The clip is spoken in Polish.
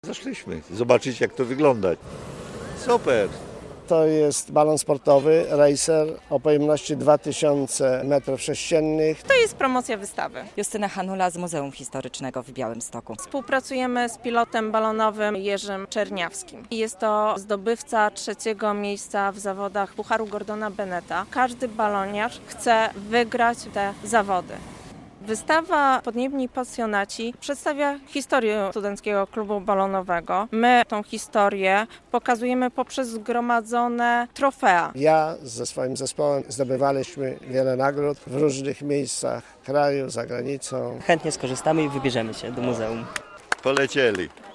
Zaszliśmy zobaczyć, jak to wygląda. Super! To jest balon sportowy Racer o pojemności 2000 m3. To jest promocja wystawy. Justyna Hanula z Muzeum Historycznego w Białymstoku. Współpracujemy z pilotem balonowym Jerzym Czerniawskim. Jest to zdobywca 3. miejsca w zawodach Pucharu Gordona Beneta. Każdy baloniarz chce wygrać te zawody. Wystawa Podniebni Pasjonaci przedstawia historię Studenckiego Klubu Balonowego. My tą historię pokazujemy poprzez zgromadzone trofea. Ja ze swoim zespołem zdobywaliśmy wiele nagród w różnych miejscach kraju, za granicą. Chętnie skorzystamy i wybierzemy się do muzeum. Polecieli.